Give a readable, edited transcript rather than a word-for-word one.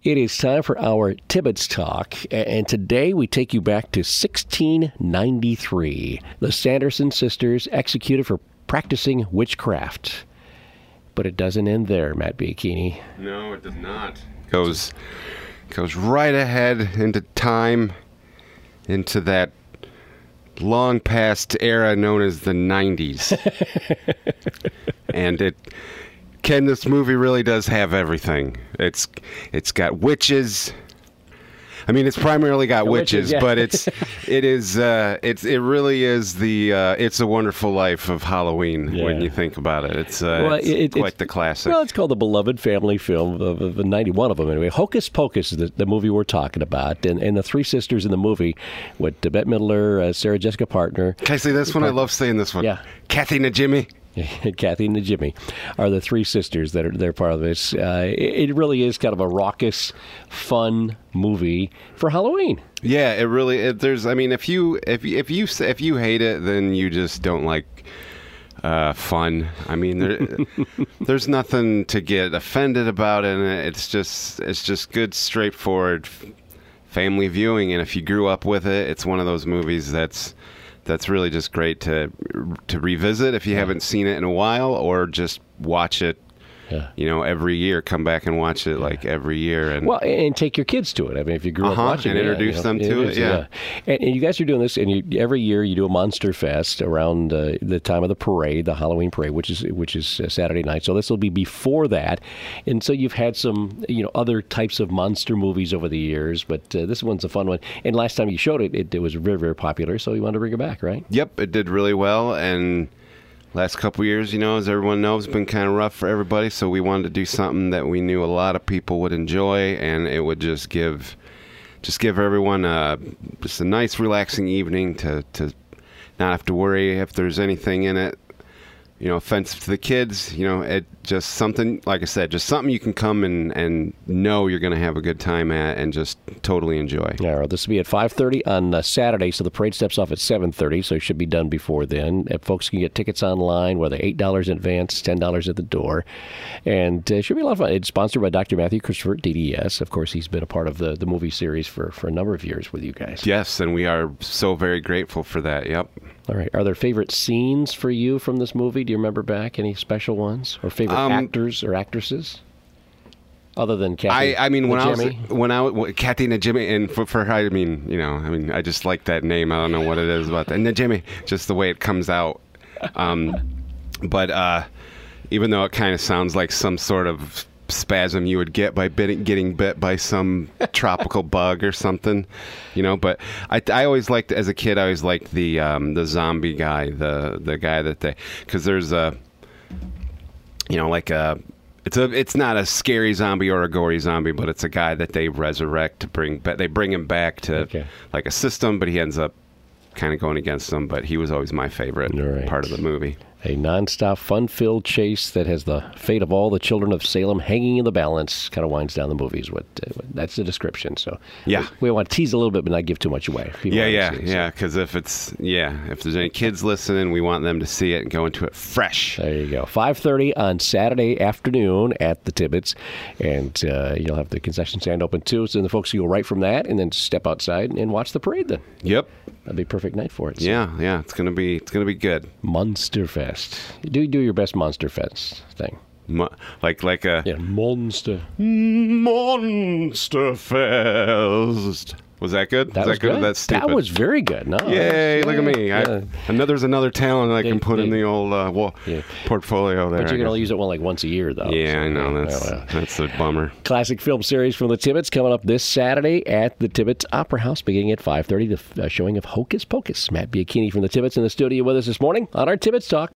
It is time for our Tibbetts Talk, and today we take you back to 1693. The Sanderson sisters executed for practicing witchcraft. But it doesn't end there, Matt Bianchini. No, it does not. Goes right ahead into time, into that long past era known as the 90s. And Ken, this movie really does have everything. It's got witches. I mean, it's primarily got witches, yeah. but it really is the It's a Wonderful Life of Halloween when you think about it. It's quite the classic. Well, it's called the beloved family film of 91 of them anyway. Hocus Pocus is the movie we're talking about, and the three sisters in the movie with Bette Midler, Sarah Jessica Parker. Can I say this one? I love saying this one. Yeah. Kathy Najimy. Kathy and Jimmy are the three sisters they're part of this. It really is kind of a raucous, fun movie for Halloween. Yeah, it really. There's. I mean, if you hate it, then you just don't like fun. I mean, there's nothing to get offended about in it. It's just good, straightforward family viewing. And if you grew up with it, it's one of those movies that's really just great to revisit if you haven't seen it in a while, or just watch it, every year. Come back and watch it every year. And take your kids to it. I mean, if you grew up watching and it. Introduce them to it, yeah. And you guys are doing this, and every year you do a Monster Fest around the time of the parade, the Halloween parade, which is Saturday night. So this will be before that. And so you've had some, other types of monster movies over the years, but this one's a fun one. And last time you showed it was very, very popular, so you wanted to bring it back, right? Yep, it did really well, and last couple of years, as everyone knows, been kind of rough for everybody, so we wanted to do something that we knew a lot of people would enjoy, and it would just give everyone just a nice, relaxing evening to not have to worry if there's anything in it, offensive to the kids. It just something, like I said, just something you can come and know you're going to have a good time at and just totally enjoy. All right, this will be at 5:30 on Saturday, so the parade steps off at 7:30, so it should be done before then. Folks can get tickets online, whether $8 in advance, $10 at the door, and it should be a lot of fun. It's sponsored by Dr. Matthew Christopher, DDS. Of course, he's been a part of the movie series for a number of years with you guys. Yes, and we are so very grateful for that. Yep. All right. Are there favorite scenes for you from this movie? Do you remember back any special ones, or favorite actors or actresses, other than Kathy? When I was Kathy Najimy, and for her, I just like that name. I don't know what it is about that Najimy, just the way it comes out. But even though it kind of sounds like some sort of spasm you would get by getting bit by some tropical bug or something, but I always liked, as a kid, I always liked the zombie guy, the guy that because there's it's not a scary zombie or a gory zombie, but it's a guy that they resurrect they bring him back to like a system, but he ends up kind of going against them. But he was always my favorite part of the movie. A nonstop, fun-filled chase that has the fate of all the children of Salem hanging in the balance. Kind of winds down the movies. That's the description. So we want to tease a little bit, but not give too much away. Because if there's any kids listening, we want them to see it and go into it fresh. There you go. 5:30 on Saturday afternoon at the Tibbetts, and you'll have the concession stand open too. So the folks will go right from that and then step outside and watch the parade. Then. Yep. That'd be a perfect night for it. So. Yeah, it's gonna be good. Monster Fest. Do your best Monster Fest thing. Like a Monster Fest. Was that good? That was good. That's stupid. That was very good. No, yay! Look at me. There's another talent I can put in the old portfolio there. But you can only use it once a year, though. Yeah, I know. That's a bummer. Classic film series from the Tibbetts coming up this Saturday at the Tibbetts Opera House, beginning at 5:30. The showing of Hocus Pocus. Matt Bianchini from the Tibbetts in the studio with us this morning on our Tibbetts Talk.